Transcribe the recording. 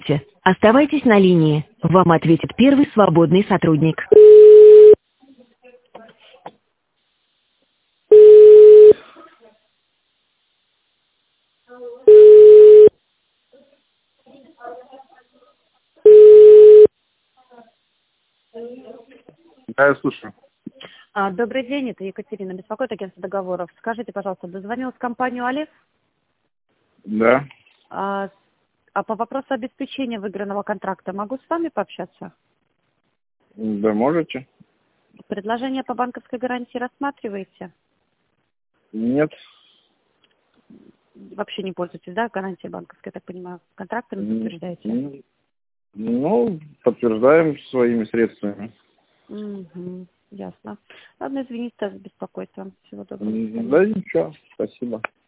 Оставайтесь на линии. Вам ответит первый свободный сотрудник. Да, я слушаю. Добрый день, это Екатерина, беспокоит агентство договоров. Скажите, пожалуйста, дозвонилась в компанию «Олег», Да. а по вопросу обеспечения выигранного контракта могу с вами пообщаться? Да, можете? Предложение по банковской гарантии рассматриваете? Нет. Вообще не пользуетесь, да, гарантией банковской, я так понимаю, контрактами подтверждаете? Ну, подтверждаем своими средствами. Угу, ясно. Ладно, извините за беспокойство. Всего доброго. Да, ничего, спасибо.